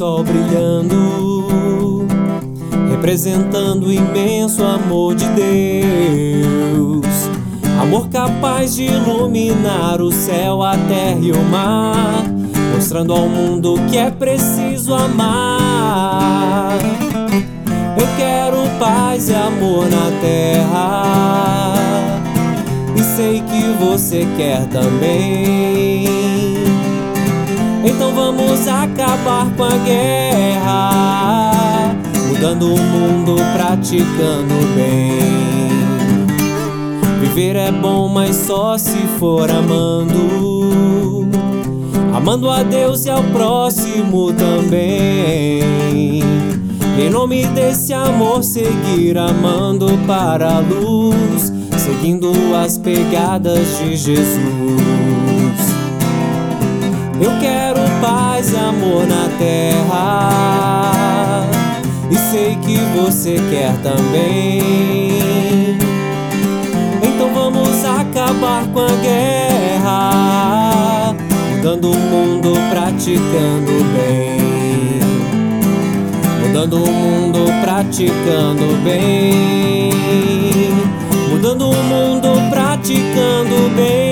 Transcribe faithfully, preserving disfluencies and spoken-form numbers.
sol brilhando, representando o imenso amor de Deus. Amor capaz de iluminar o céu, a terra e o mar, mostrando ao mundo que é preciso amar. Eu quero paz e amor na terra, e sei que você quer também. Então vamos acabar com a guerra, mudando o mundo, praticando o bem. Viver é bom, mas só se for amando, amando a Deus e ao próximo também. Em nome desse amor seguir amando para a luz, seguindo as pegadas de Jesus. Eu quero paz e amor na terra, e sei que você quer também. Então vamos acabar com a guerra, mudando o mundo, praticando o bem. Mudando o mundo, praticando o bem. Mudando o mundo, praticando o bem.